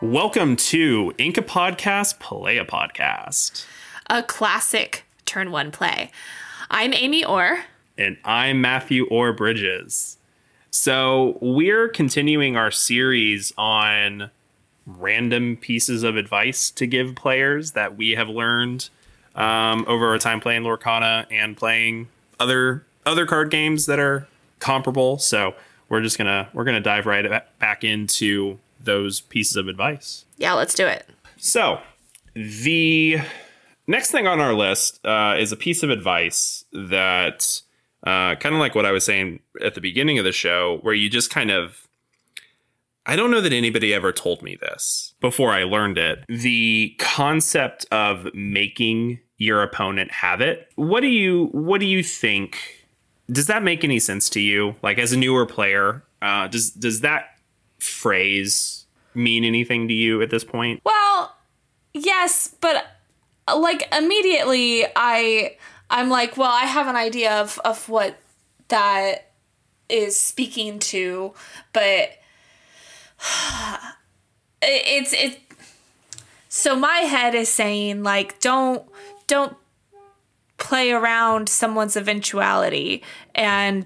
Welcome to Inca Podcast, Play a Podcast. A classic turn one play. I'm Amy Orr. And I'm Matthew Orr Bridges. So we're continuing our series on random pieces of advice to give players that we have learned over our time playing Lorcana and playing other card games that are comparable. So we're gonna dive right back into those pieces of advice. Yeah, let's do it. So the next thing on our list is a piece of advice that kind of like what I was saying at the beginning of the show, where you just kind of, I don't know that anybody ever told me this before I learned it. The concept of making your opponent have it. What do you think? Does that make any sense to you? Like, as a newer player, does that phrase mean anything to you at this point? Well, yes, but like immediately I'm like, well, I have an idea of what that is speaking to, but it's so my head is saying like, don't play around someone's eventuality and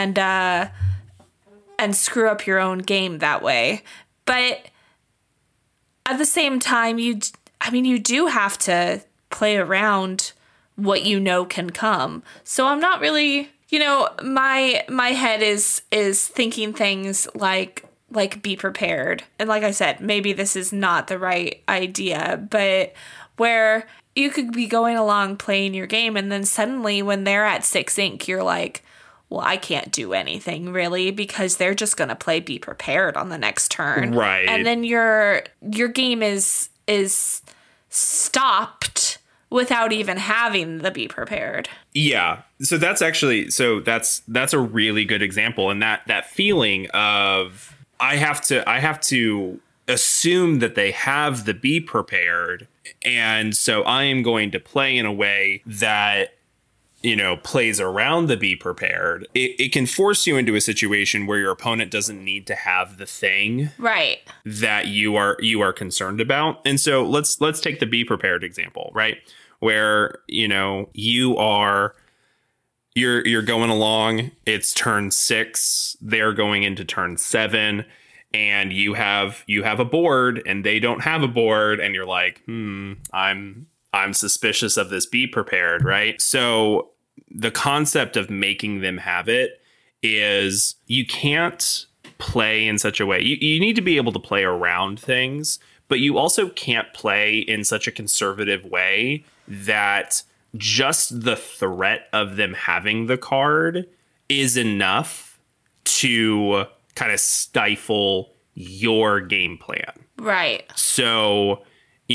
screw up your own game that way. But at the same time, you do have to play around what you know can come. So I'm not really, my head is thinking things like be prepared. And like I said, maybe this is not the right idea, but where you could be going along playing your game and then suddenly when they're at 6 ink, you're like, well, I can't do anything really because they're just going to play be prepared on the next turn. Right. And then your game is stopped without even having the be prepared. Yeah. So that's a really good example. And that feeling of I have to assume that they have the be prepared. And so I am going to play in a way that plays around the be prepared. It can force you into a situation where your opponent doesn't need to have the thing right that you are concerned about. And so let's take the be prepared example, right? Where, you're going along, it's turn 6, they're going into turn 7, and you have a board and they don't have a board, and you're like, I'm suspicious of this be prepared, right? So the concept of making them have it is you can't play in such a way. You need to be able to play around things, but you also can't play in such a conservative way that just the threat of them having the card is enough to kind of stifle your game plan. Right. So,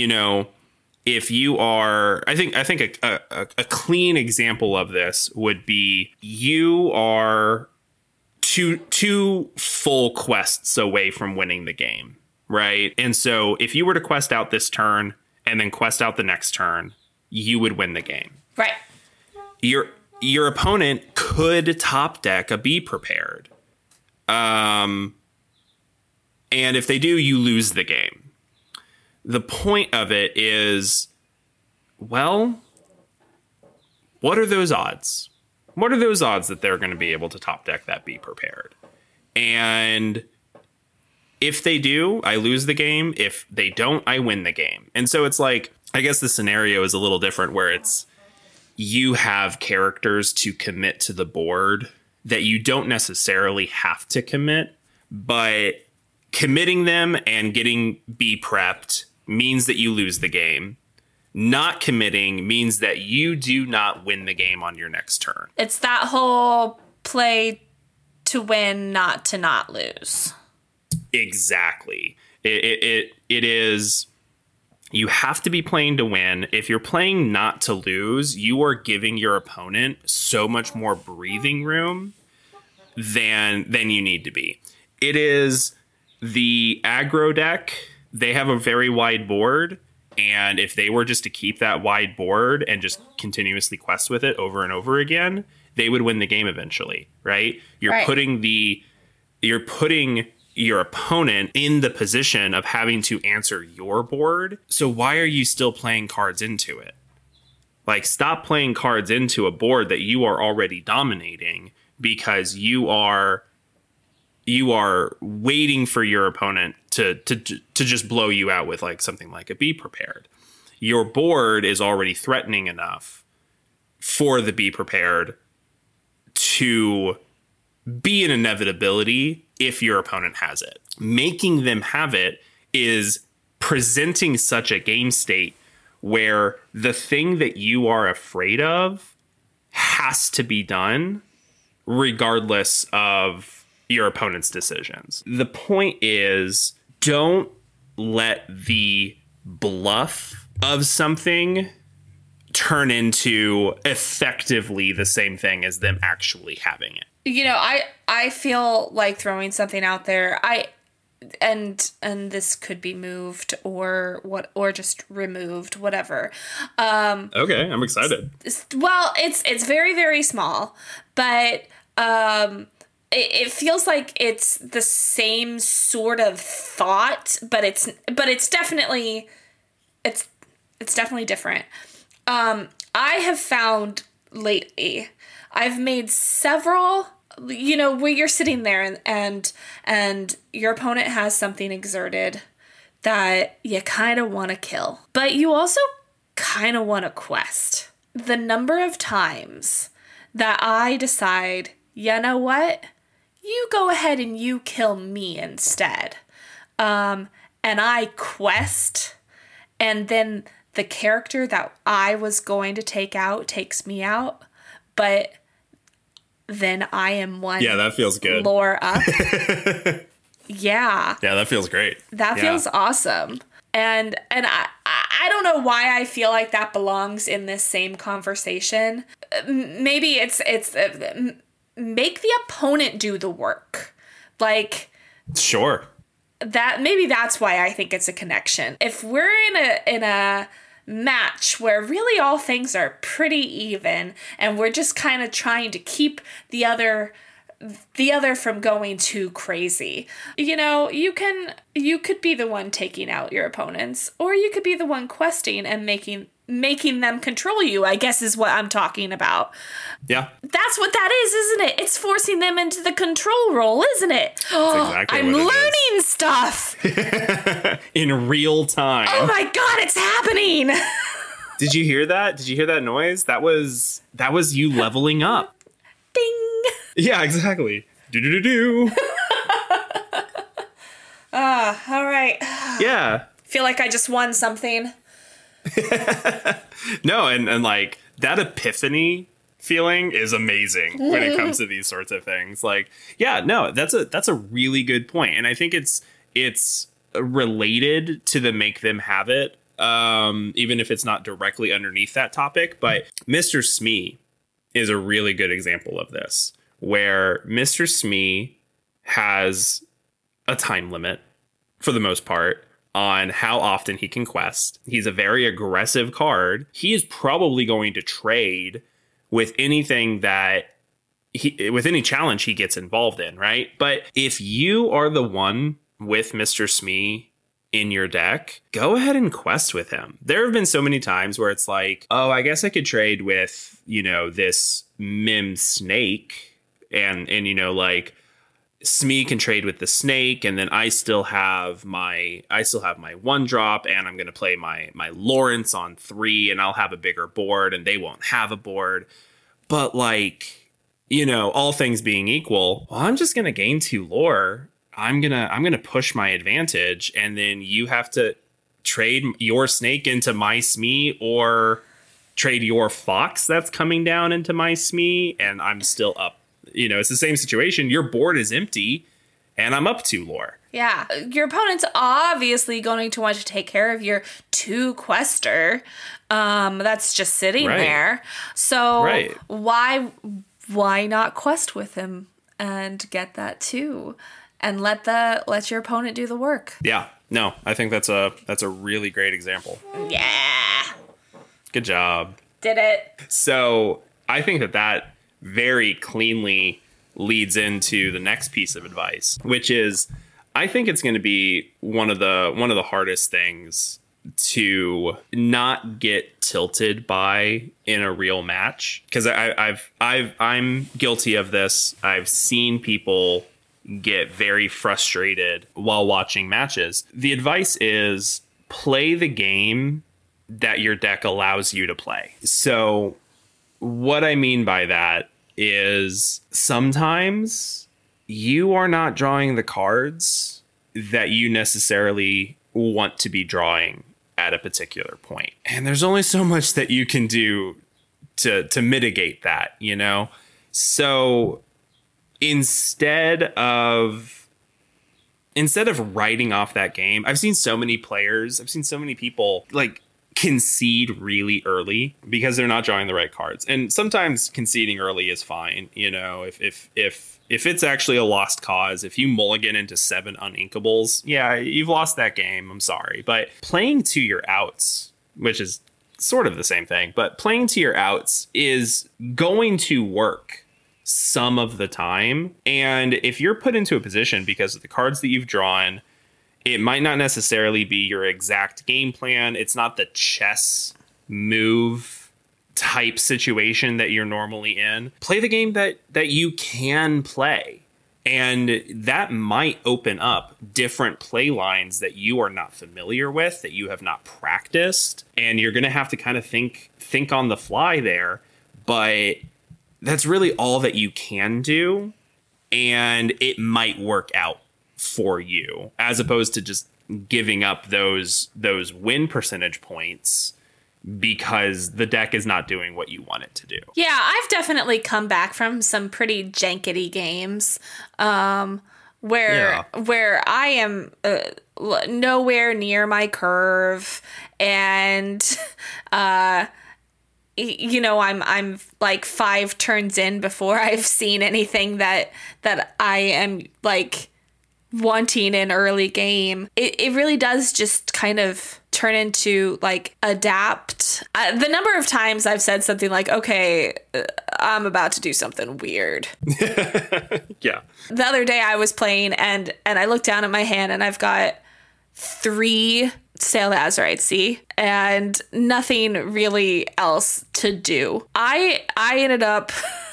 if you are, I think a clean example of this would be you are two full quests away from winning the game, right? And so if you were to quest out this turn and then quest out the next turn, you would win the game. Right. Your opponent could top deck a be prepared. And if they do, you lose the game. The point of it is, well, what are those odds? What are those odds that they're going to be able to top deck that be prepared? And if they do, I lose the game. If they don't, I win the game. And so it's like, I guess the scenario is a little different where it's you have characters to commit to the board that you don't necessarily have to commit, but committing them and getting be prepped means that you lose the game. Not committing means that you do not win the game on your next turn. It's that whole play to win, not to not lose. Exactly. It is, you have to be playing to win. If you're playing not to lose, you are giving your opponent so much more breathing room than you need to be. It is the aggro deck. They have a very wide board, and if they were just to keep that wide board and just continuously quest with it over and over again, they would win the game eventually, right? You're putting your opponent in the position of having to answer your board. So why are you still playing cards into it? Like, stop playing cards into a board that you are already dominating because you are waiting for your opponent to just blow you out with like something like a Be Prepared. Your board is already threatening enough for the Be Prepared to be an inevitability if your opponent has it. Making them have it is presenting such a game state where the thing that you are afraid of has to be done regardless of your opponent's decisions. The point is, don't let the bluff of something turn into effectively the same thing as them actually having it. You know, I feel like throwing something out there. And this could be moved or just removed, whatever. Okay, I'm excited. Well, it's very, very small, but it feels like it's the same sort of thought, but it's definitely different. I have found lately, I've made several, you know, where you're sitting there and your opponent has something exerted that you kind of want to kill, but you also kind of want to quest. The number of times that I decide, you know what, you go ahead and you kill me instead. And I quest, and then the character that I was going to take out takes me out, but then I am one. Yeah, that feels good. Lore up. Yeah. Yeah, that feels great. That feels awesome. And I don't know why I feel like that belongs in this same conversation. Maybe it's make the opponent do the work. Like, sure. Maybe that's why I think it's a connection. If we're in a match where really all things are pretty even and we're just kind of trying to keep the other from going too crazy, you know, you could be the one taking out your opponents, or you could be the one questing and making them control you, I guess is what I'm talking about. Yeah. That's what that is, isn't it? It's forcing them into the control role, isn't it? That's exactly I'm what it learning stuff. In real time. Oh my God, it's happening. Did you hear that? Did you hear that noise? That was you leveling up. Ding. Yeah, exactly. Do. All right. Yeah. Feel like I just won something. No, and like that epiphany feeling is amazing when it comes to these sorts of things. Like, yeah, no, that's a really good point. And I think it's related to the make them have it, even if it's not directly underneath that topic. But Mr. Smee is a really good example of this, where Mr. Smee has a time limit for the most part on how often he can quest. He's a very aggressive card. He is probably going to trade with anything with any challenge he gets involved in, right? But if you are the one with Mr. Smee in your deck, go ahead and quest with him. There have been so many times where it's like, oh, I guess I could trade with, you know, this Mim Snake, and you know, like, Smee can trade with the snake, and then I still have my 1-drop, and I'm going to play my Lawrence on 3, and I'll have a bigger board, and they won't have a board. But, like, you know, all things being equal, well, I'm just going to gain 2 lore. I'm gonna push my advantage, and then you have to trade your snake into my Smee, or trade your fox that's coming down into my Smee, and I'm still up. You know, it's the same situation. Your board is empty, and I'm up 2 lore. Yeah. Your opponent's obviously going to want to take care of your 2 quester. That's just sitting there. So why not quest with him and get that too? And let your opponent do the work. Yeah. No, I think that's a really great example. Yeah. Good job. Did it. So I think that very cleanly leads into the next piece of advice, which is, I think it's going to be one of the hardest things to not get tilted by in a real match, because I'm guilty of this. I've seen people get very frustrated while watching matches. The advice is play the game that your deck allows you to play. So what I mean by that is sometimes you are not drawing the cards that you necessarily want to be drawing at a particular point. And there's only so much that you can do to mitigate that, you know? So instead of writing off that game, I've seen so many people like concede really early because they're not drawing the right cards. And sometimes conceding early is fine, you know, if it's actually a lost cause. If you mulligan into 7 uninkables, yeah, you've lost that game. I'm sorry. But playing to your outs, which is sort of the same thing, but playing to your outs is going to work some of the time. And if you're put into a position because of the cards that you've drawn, it might not necessarily be your exact game plan. It's not the chess move type situation that you're normally in. Play the game that you can play. And that might open up different play lines that you are not familiar with, that you have not practiced. And you're going to have to kind of think on the fly there. But that's really all that you can do. And it might work out for you, as opposed to just giving up those win percentage points because the deck is not doing what you want it to do. Yeah, I've definitely come back from some pretty jankety games where I am nowhere near my curve, and you know, I'm like 5 turns in before I've seen anything that I am like wanting in early game. It really does just kind of turn into like adapt. The number of times I've said something like, okay, I'm about to do something weird. Yeah. The other day I was playing and I looked down at my hand and I've got 3 Sail Azurite Sea and nothing really else to do. I ended up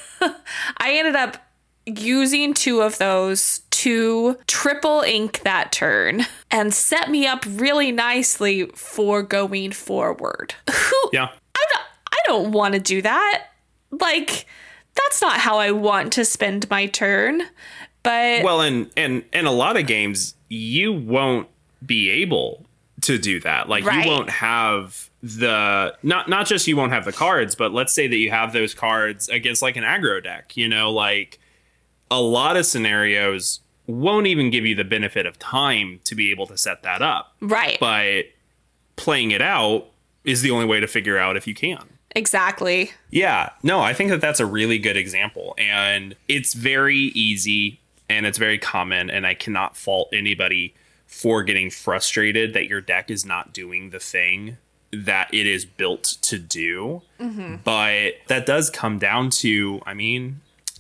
using 2 of those to triple ink that turn and set me up really nicely for going forward. Yeah. I don't want to do that. Like, that's not how I want to spend my turn. But well, and a lot of games you won't be able to do that. Like, right. You won't have the not just you won't have the cards, but let's say that you have those cards against like an aggro deck, you know, like a lot of scenarios won't even give you the benefit of time to be able to set that up. Right. But playing it out is the only way to figure out if you can. Exactly. Yeah. No, I think that that's a really good example. And it's very easy and it's very common. And I cannot fault anybody for getting frustrated that your deck is not doing the thing that it is built to do. Mm-hmm. But that does come down to, I mean,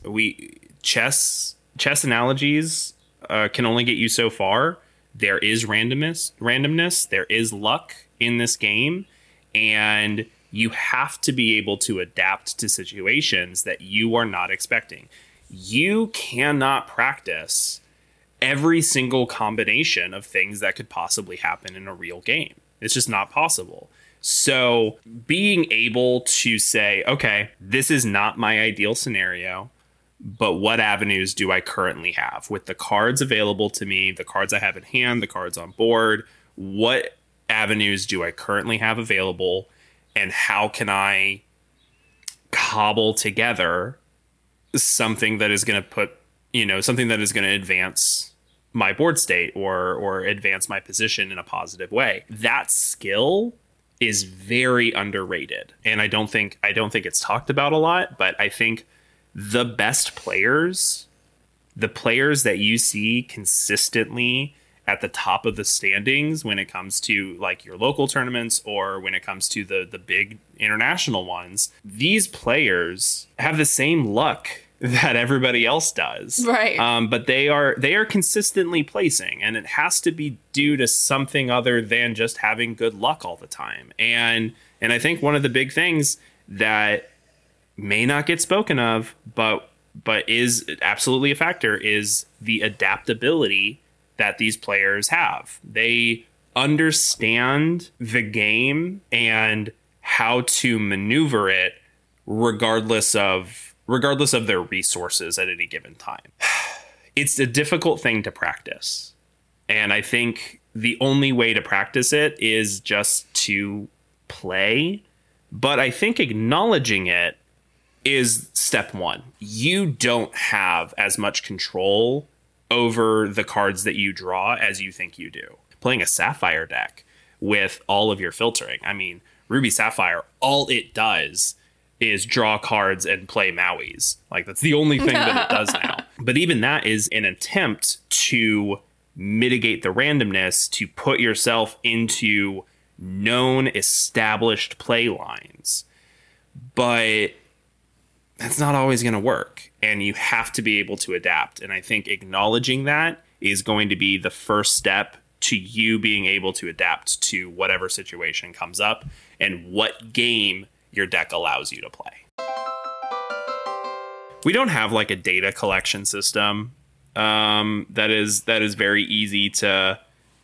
chess analogies can only get you so far. There is randomness. There is luck in this game, and you have to be able to adapt to situations that you are not expecting. You cannot practice every single combination of things that could possibly happen in a real game. It's just not possible. So being able to say, okay, this is not my ideal scenario, but what avenues do I currently have with the cards available to me, the cards I have in hand, the cards on board? What avenues do I currently have available? And how can I cobble together something that is going to something that is going to advance my board state or advance my position in a positive way? That skill is very underrated. And I don't think it's talked about a lot, but I think the best players, the players that you see consistently at the top of the standings when it comes to like your local tournaments or when it comes to the big international ones, these players have the same luck that everybody else does. Right. But they are consistently placing, and it has to be due to something other than just having good luck all the time. And I think one of the big things that may not get spoken of, but is absolutely a factor, is the adaptability that these players have. They understand the game and how to maneuver it regardless of their resources at any given time. It's a difficult thing to practice. And I think the only way to practice it is just to play. But I think acknowledging it is step one. You don't have as much control over the cards that you draw as you think you do. Playing a Sapphire deck with all of your filtering. I mean, Ruby Sapphire, all it does is draw cards and play Mauis. Like, that's the only thing that it does now. But even that is an attempt to mitigate the randomness, to put yourself into known, established play lines. But that's not always going to work. And you have to be able to adapt. And I think acknowledging that is going to be the first step to you being able to adapt to whatever situation comes up and what game your deck allows you to play. We don't have like a data collection system that is very easy to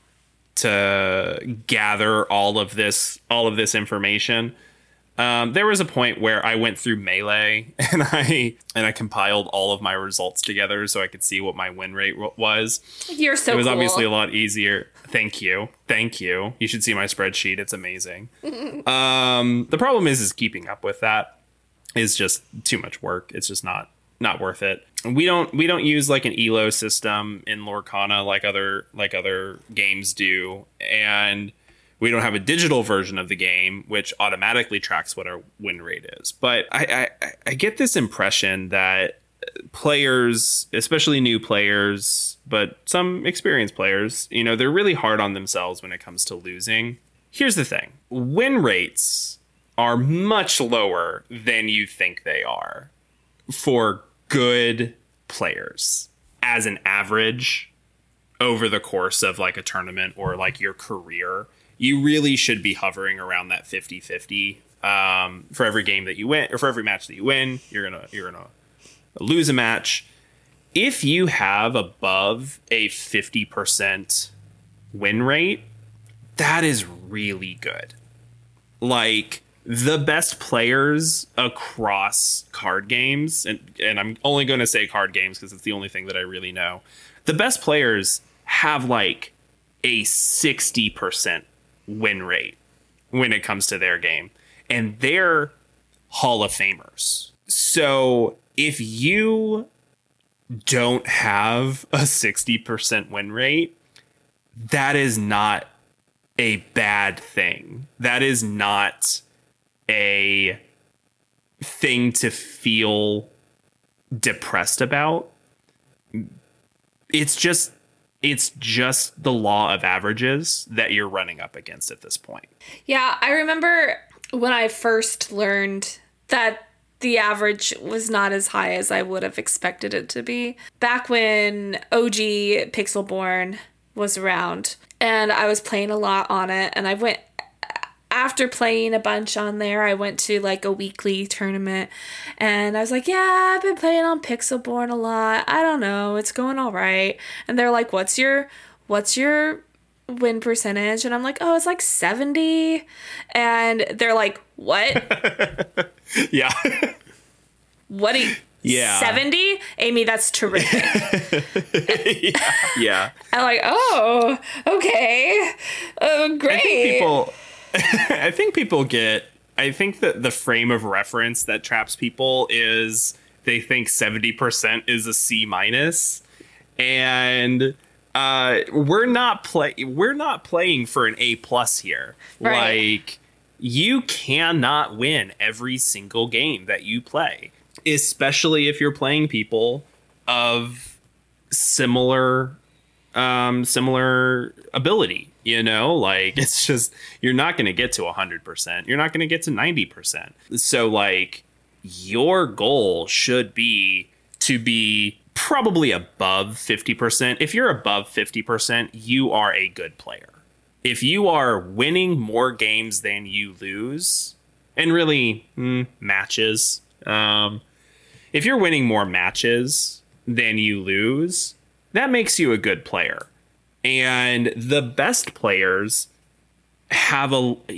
gather all of this information. There was a point where I went through Melee and I compiled all of my results together so I could see what my win rate was. You're so cool. It was obviously a lot easier. Thank you. You should see my spreadsheet. It's amazing. The problem is keeping up with that is just too much work. It's just not worth it. We don't use like an ELO system in Lorcana like other games do, and we don't have a digital version of the game which automatically tracks what our win rate is. But I get this impression that players, especially new players, but some experienced players, they're really hard on themselves when it comes to losing. Here's the thing. Win rates are much lower than you think they are for good players as an average over the course of like a tournament or like your career. You really should be hovering around that 50-50. For every game that you win, or for every match that you win, you're gonna lose a match. If you have above a 50% win rate, that is really good. Like, the best players across card games, and I'm only going to say card games because it's the only thing that I really know. The best players have like a 60% win rate when it comes to their game, and they're Hall of Famers. So if you don't have a 60% win rate, that is not a bad thing. That is not a thing to feel depressed about. It's just the law of averages that you're running up against at this point. Yeah, I remember when I first learned that the average was not as high as I would have expected it to be. Back when OG Pixelborn was around, and I was playing a lot on it, and after playing a bunch on there, I went to like a weekly tournament, and I was like, yeah, I've been playing on Pixelborn a lot. I don't know, it's going all right. And they're like, what's your win percentage? And I'm like, oh, it's like 70. And they're like, what? Yeah. What do you... Yeah. 70? Amy, that's terrific. Yeah. I'm like, oh, okay. Great. I think that the frame of reference that traps people is they think 70% is a C minus, and we're not playing for an A plus here. Right. Like, you cannot win every single game that you play, especially if you're playing people of similar ability. Like, it's just, you're not going to get to 100%. You're not going to get to 90%. So like, your goal should be to be probably above 50%. If you're above 50%, you are a good player. If you are winning more games than you lose, and really matches, if you're winning more matches than you lose, that makes you a good player. And the best players have a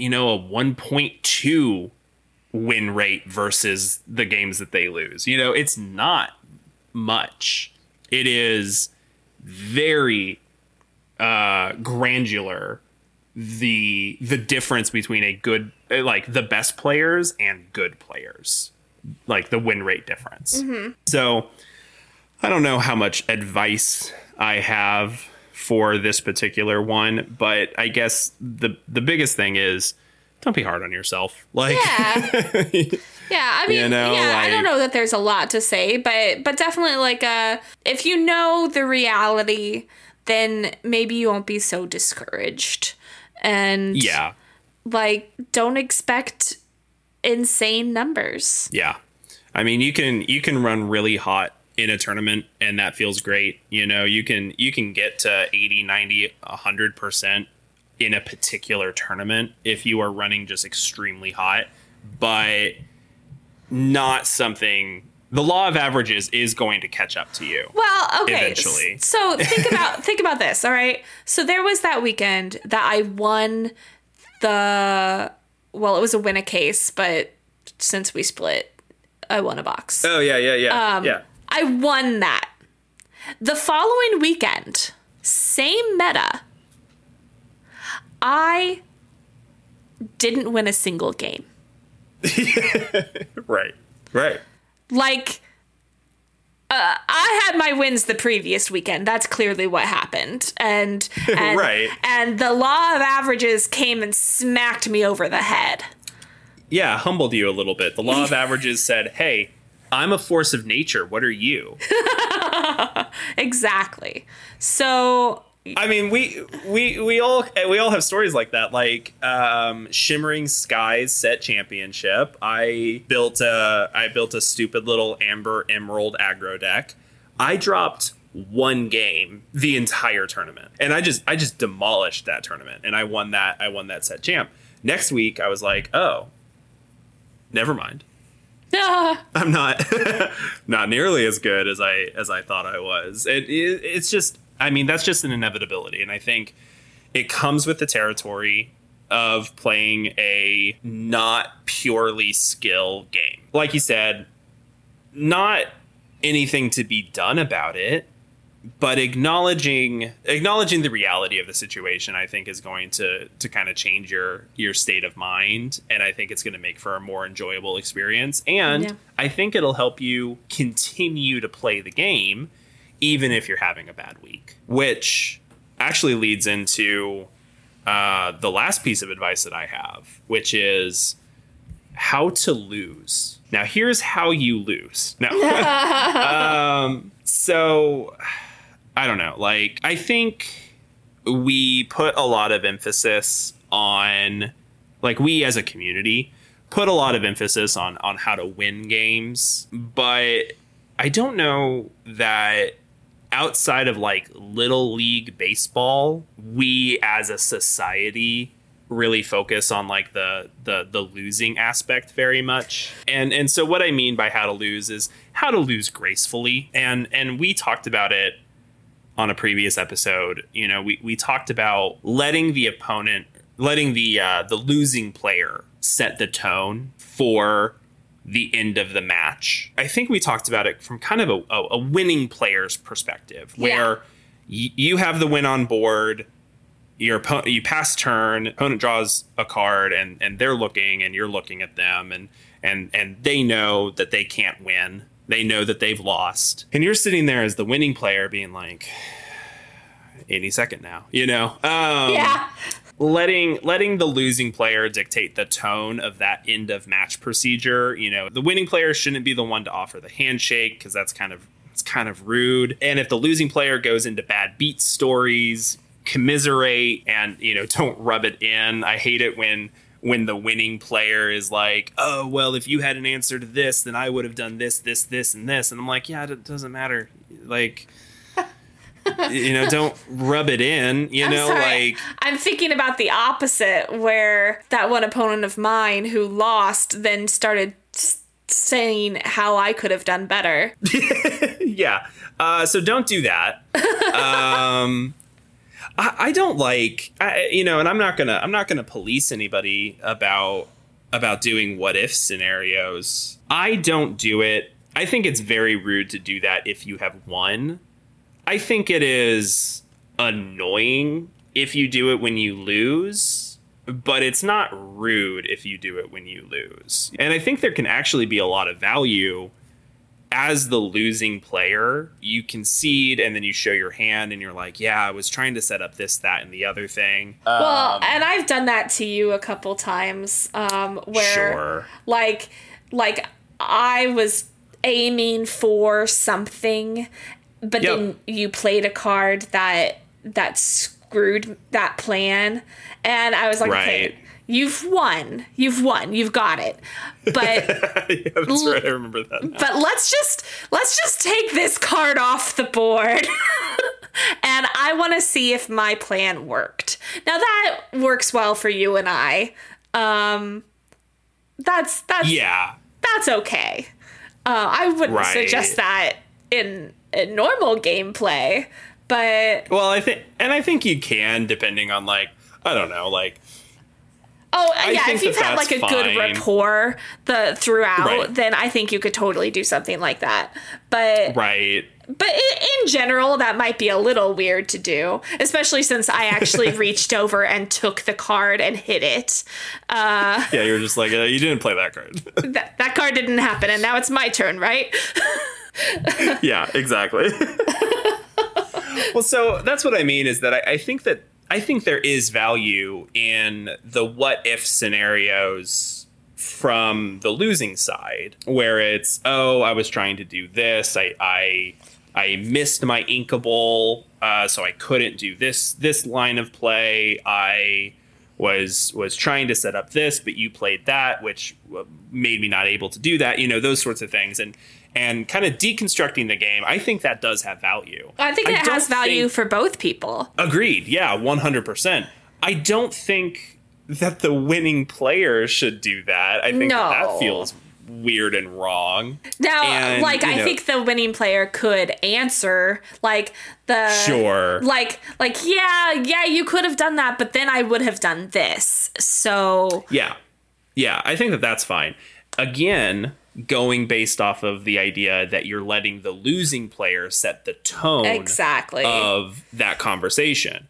1.2 win rate versus the games that they lose. It's not much. It is very granular, the difference between a good, like the best players and good players, like the win rate difference. Mm-hmm. So I don't know how much advice I have for this particular one, but I guess the biggest thing is don't be hard on yourself. Like, yeah. Yeah, I mean, I don't know that there's a lot to say, but definitely like if you know the reality, then maybe you won't be so discouraged. And like, don't expect insane numbers. Yeah. I mean, you can run really hot in a tournament and that feels great. You can get to 80, 90, 100% in a particular tournament if you are running just extremely hot, but not something. The law of averages is going to catch up to you. Well, okay. Eventually. So think about this, all right? So there was that weekend that I won it was a win a case, but since we split, I won a box. Oh, yeah. I won that. The following weekend, same meta, I didn't win a single game. Right. Like, I had my wins the previous weekend. That's clearly what happened. And right. And the law of averages came and smacked me over the head. Yeah, humbled you a little bit. The law of averages said, hey, I'm a force of nature. What are you? Exactly. So I mean, we all have stories like that. Like Shimmering Skies set championship. I built a stupid little Amber Emerald aggro deck. I dropped one game the entire tournament, and I just demolished that tournament, and I won that set champ. Next week, I was like, oh, never mind. I'm not nearly as good as I thought I was. It's just, I mean, that's just an inevitability. And I think it comes with the territory of playing a not purely skill game. Like you said, not anything to be done about it, but acknowledging the reality of the situation, I think is going to kind of change your state of mind. And I think it's going to make for a more enjoyable experience. And I think it'll help you continue to play the game, even if you're having a bad week, which actually leads into the last piece of advice that I have, which is how to lose. Now, here's how you lose. Now, so I don't know. Like, I think we put a lot of emphasis on, like, we as a community put a lot of emphasis on how to win games, but I don't know that outside of like Little League baseball, we as a society really focus on like the losing aspect very much. And so what I mean by how to lose is how to lose gracefully. And we talked about it on a previous episode. You know, we talked about letting the losing player set the tone for the end of the match. I think we talked about it from kind of a winning player's perspective, where you have the win on board, you pass turn, opponent draws a card, and they're looking, and you're looking at them, and they know that they can't win. They know that they've lost. And you're sitting there as the winning player being like, any second now, you know? Letting the losing player dictate the tone of that end of match procedure. You know, the winning player shouldn't be the one to offer the handshake, because it's kind of rude. And if the losing player goes into bad beat stories, commiserate and, you know, don't rub it in. I hate it when when the winning player is like, oh, well, if you had an answer to this, then I would have done this, this, this, and this. And I'm like, yeah, it doesn't matter. Like, don't rub it in, like. I'm thinking about the opposite, where that one opponent of mine who lost then started saying how I could have done better. Yeah. So don't do that. I don't like, and I'm not gonna police anybody about doing what if scenarios. I don't do it. I think it's very rude to do that if you have won. I think it is annoying if you do it when you lose, but it's not rude if you do it when you lose. And I think there can actually be a lot of value as the losing player. You concede and then you show your hand and you're like, yeah, I was trying to set up this, that, and the other thing. Well, and I've done that to you a couple times, where Sure. like I was aiming for something, but then you played a card that screwed that plan, and I was like, okay, you've won, you've got it, but yeah, that's right, I remember that now. But let's just take this card off the board. And I want to see if my plan worked. Now that works well for you and I. That's okay. I wouldn't suggest that in normal gameplay, but I think you can, depending on, like, I don't know, like. If you've had like a good rapport throughout, then I think you could totally do something like that. But But in general, that might be a little weird to do, especially since I actually reached over and took the card and hit it. Yeah, you were just like, you didn't play that card. that card didn't happen, and now it's my turn, right? Yeah, exactly. Well, so that's what I mean, is that I think there is value in the what if scenarios from the losing side, where it's, oh, I was trying to do this, I missed my inkable, so I couldn't do this line of play. I was trying to set up this, but you played that, which made me not able to do that. Those sorts of things, and kind of deconstructing the game. I think that does have value. I think it has value for both people. Agreed. Yeah, 100%. I don't think that the winning player should do that. I think that feels weird and wrong. Now, I think the winning player could answer sure, yeah, you could have done that, but then I would have done this. So yeah, I think that's fine. Again, going based off of the idea that you're letting the losing player set the tone of that conversation.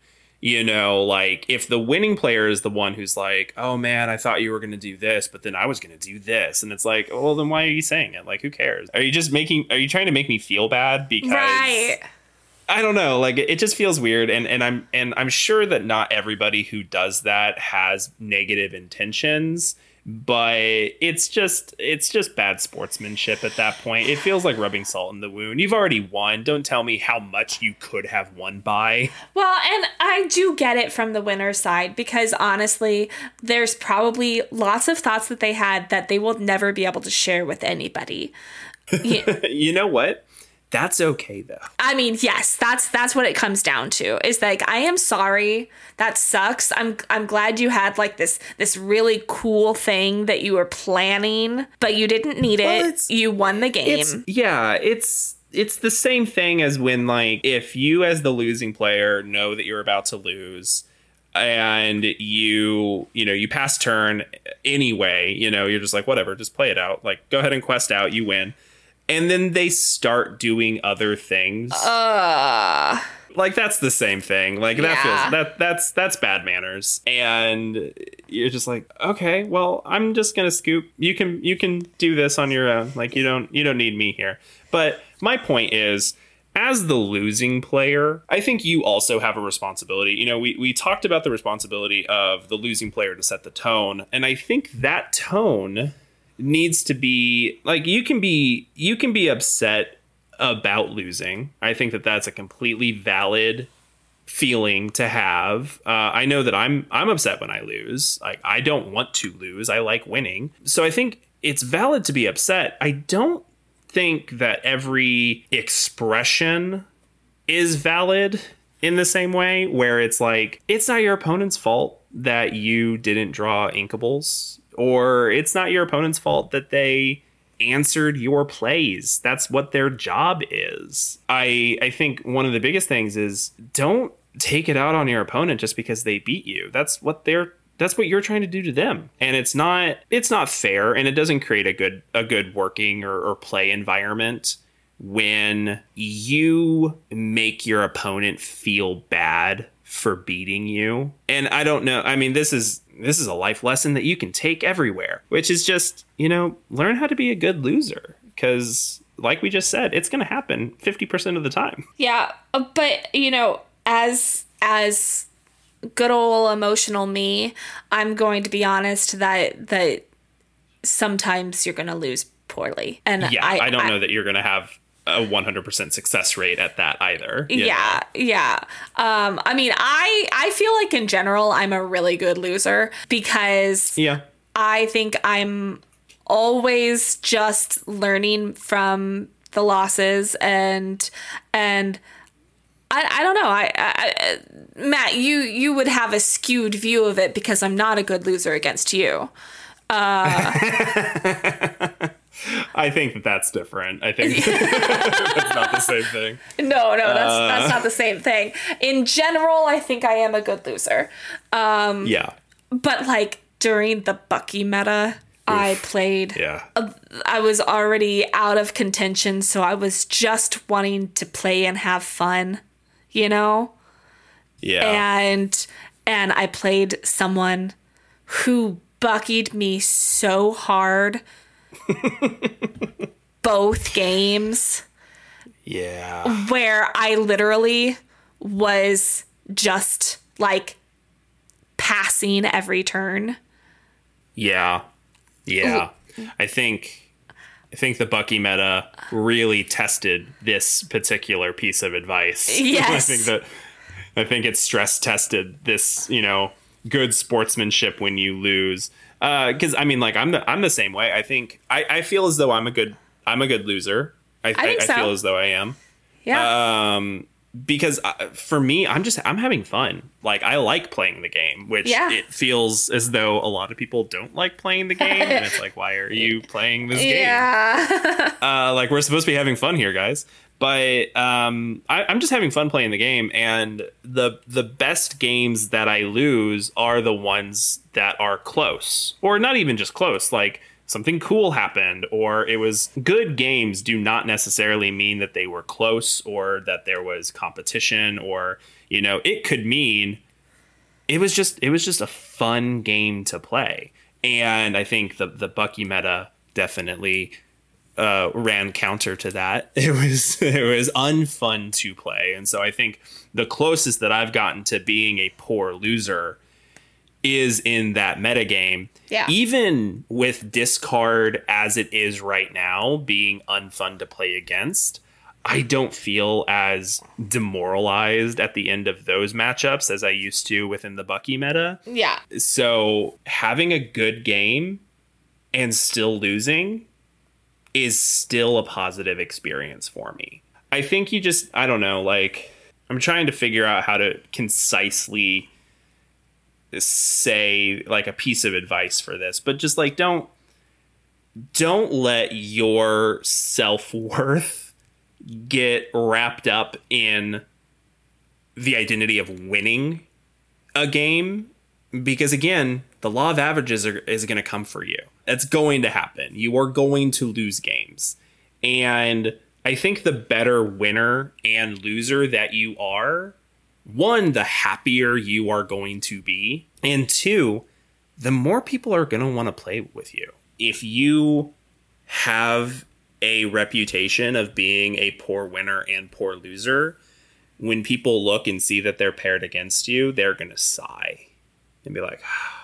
If the winning player is the one who's like, oh man, I thought you were going to do this, but then I was going to do this. And it's like, well, then why are you saying it? Like, who cares? Are you trying to make me feel bad? Because I don't know, it just feels weird. And I'm sure that not everybody who does that has negative intentions, but it's just bad sportsmanship at that point. It feels like rubbing salt in the wound. You've already won. Don't tell me how much you could have won by. Well, and I do get it from the winner's side, because honestly, there's probably lots of thoughts that they had that they will never be able to share with anybody. You know what? That's okay, though. I mean, yes, that's what it comes down to. Is like, I am sorry. That sucks. I'm glad you had this really cool thing that you were planning, but you didn't need it. You won the game. It's the same thing as when, if you as the losing player know that you're about to lose, and you pass turn anyway, you're just like, whatever, just play it out. Go ahead and quest out, you win. And then they start doing other things. That's the same thing. That's bad manners. And you're just like, okay, well, I'm just gonna scoop. You can do this on your own. You don't need me here. But my point is, as the losing player, I think you also have a responsibility. We talked about the responsibility of the losing player to set the tone, and I think that tone needs to be you can be upset about losing. I think that that's a completely valid feeling to have. I know that I'm upset when I lose. Like, I don't want to lose. I like winning. So I think it's valid to be upset. I don't think that every expression is valid in the same way, where it's like, it's not your opponent's fault that you didn't draw Inkables, or it's not your opponent's fault that they answered your plays. That's what their job is. I think one of the biggest things is, don't take it out on your opponent just because they beat you. That's what you're trying to do to them. And it's not fair, and it doesn't create a good working or play environment when you make your opponent feel bad for beating you. And I don't know, I mean, this is a life lesson that you can take everywhere, which is just, learn how to be a good loser, because like we just said, it's going to happen 50% of the time. Yeah, but as good old emotional me, I'm going to be honest that sometimes you're going to lose poorly. And yeah, I don't know that you're going to have a 100% success rate at that either. Yeah. I mean, I feel like in general, I'm a really good loser, because I think I'm always just learning from the losses, and I don't know. Matt, you would have a skewed view of it because I'm not a good loser against you. I think that's different. I think that's not the same thing. No, that's not the same thing. In general, I think I am a good loser. Yeah. But like during the Bucky meta, I played. Yeah. I was already out of contention, so I was just wanting to play and have fun, Yeah. And I played someone who Buckied me so hard. Both games. Yeah. Where I literally was just like passing every turn. Yeah. I think the Bucky meta really tested this particular piece of advice. Yes. I think it stress tested this, good sportsmanship when you lose. Because I mean, like, I'm the same way. I think I feel as though I'm a good loser. I feel as though I am. Yeah. Because for me, I'm having fun. Like, I like playing the game, which it feels as though a lot of people don't like playing the game. And it's like, why are you playing this game? Like, we're supposed to be having fun here, guys. But I'm just having fun playing the game, and the best games that I lose are the ones that are close, or not even just close. Like, something cool happened, or it was good. Games do not necessarily mean that they were close or that there was competition, or it could mean it was just a fun game to play. And I think the Bucky meta definitely ran counter to that. It was unfun to play. And so I think the closest that I've gotten to being a poor loser is in that metagame. Yeah. Even with discard as it is right now being unfun to play against, I don't feel as demoralized at the end of those matchups as I used to within the Bucky meta. Yeah. So having a good game and still losing is still a positive experience for me. I think I don't know, like, I'm trying to figure out how to concisely say like a piece of advice for this, but just like, don't let your self-worth get wrapped up in the identity of winning a game, because again, the law of averages is going to come for you. It's going to happen. You are going to lose games. And I think the better winner and loser that you are, one, the happier you are going to be. And two, the more people are going to want to play with you. If you have a reputation of being a poor winner and poor loser, when people look and see that they're paired against you, they're going to sigh and be like,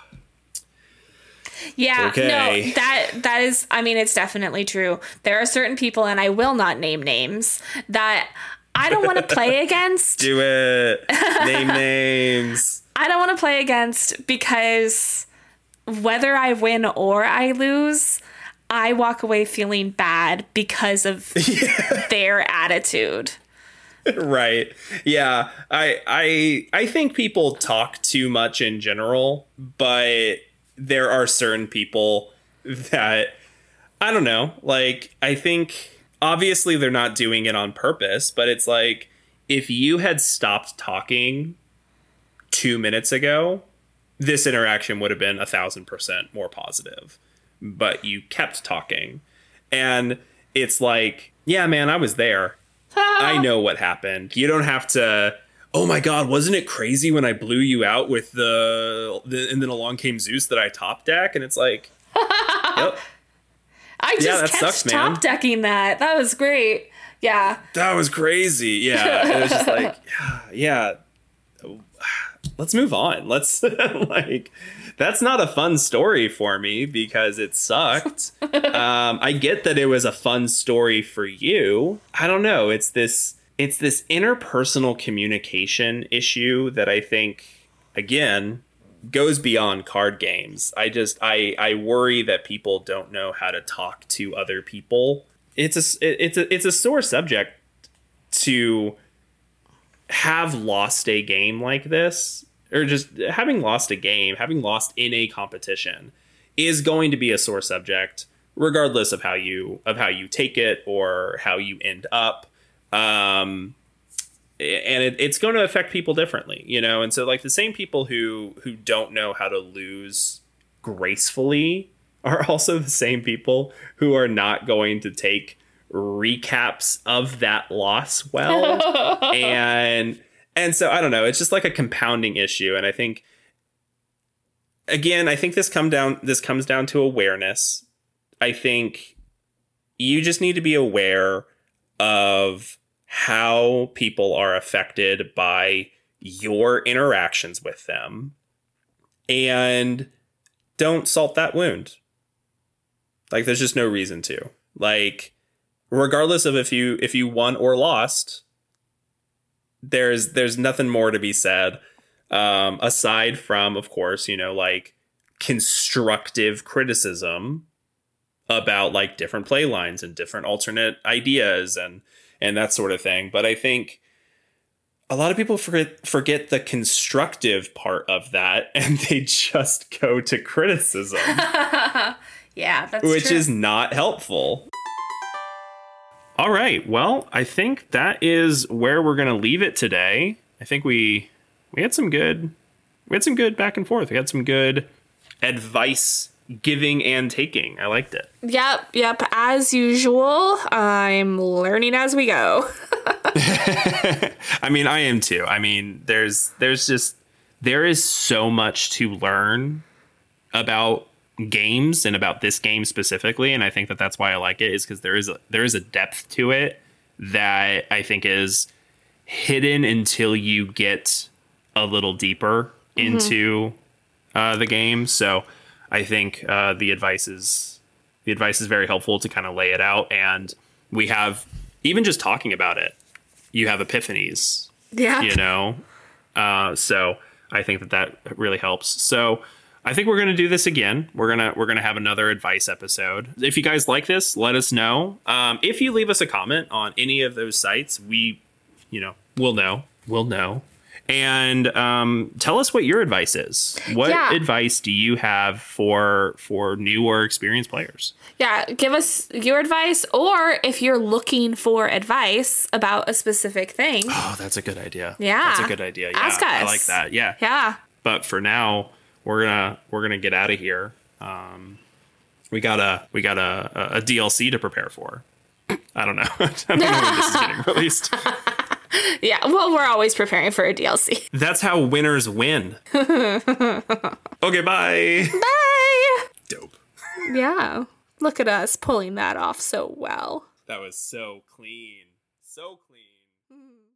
yeah, okay. No, that is, I mean, it's definitely true. There are certain people, and I will not name names, that I don't want to play against. Do it. Name names. I don't want to play against because whether I win or I lose, I walk away feeling bad because of their attitude. Right. Yeah. I think people talk too much in general, but there are certain people that I don't know. Like, I think obviously they're not doing it on purpose, but it's like if you had stopped talking 2 minutes ago, this interaction would have been 1,000% more positive. But you kept talking. And it's like, yeah, man, I was there. I know what happened. You don't have to, oh my God, wasn't it crazy when I blew you out with and then along came Zeus that I top deck? And it's like, yep. I just kept top decking that. That was great. Yeah. That was crazy. Yeah. It was just like, yeah. Let's move on. Let's like, that's not a fun story for me because it sucked. I get that it was a fun story for you. I don't know. It's this interpersonal communication issue that I think, again, goes beyond card games. I worry that people don't know how to talk to other people. It's a sore subject to have lost a game like this, or just having lost a game, having lost in a competition is going to be a sore subject, regardless of how you take it or how you end up. And it's going to affect people differently, you know? And so like the same people who don't know how to lose gracefully are also the same people who are not going to take recaps of that loss well. and so I don't know, it's just like a compounding issue. And I think, again, this comes down to awareness. I think you just need to be aware of how people are affected by your interactions with them and don't salt that wound. Like, there's just no reason to. Like, regardless of if you won or lost, there's nothing more to be said, aside from, of course, you know, like constructive criticism about like different play lines and different alternate ideas and that sort of thing. But I think a lot of people forget the constructive part of that, and they just go to criticism. Yeah, that's which true. is not helpful. All right. Well, I think that is where we're going to leave it today. I think we had some good back and forth. We had some good advice giving and taking. I liked it. Yep. As usual, I'm learning as we go. I mean, I am too. I mean, there is so much to learn about games and about this game specifically, and I think that's why I like it, is because there is a depth to it that I think is hidden until you get a little deeper into the game. So I think the advice is very helpful to kind of lay it out, and we have, even just talking about it, you have epiphanies. Yeah, you know. So I think that really helps. So I think we're going to do this again. We're going to have another advice episode. If you guys like this, let us know. If you leave us a comment on any of those sites, we'll know. And tell us what your advice is. What advice do you have for new or experienced players? Yeah, give us your advice, or if you're looking for advice about a specific thing. Oh, that's a good idea. Yeah, that's a good idea. Yeah, ask us. I like that. Yeah. Yeah. But for now, we're gonna get out of here. We got a DLC to prepare for. I don't know. I don't know when this is getting released. Yeah, well, we're always preparing for a DLC. That's how winners win. Okay, bye. Bye. Dope. Yeah. Look at us pulling that off so well. That was so clean. So clean.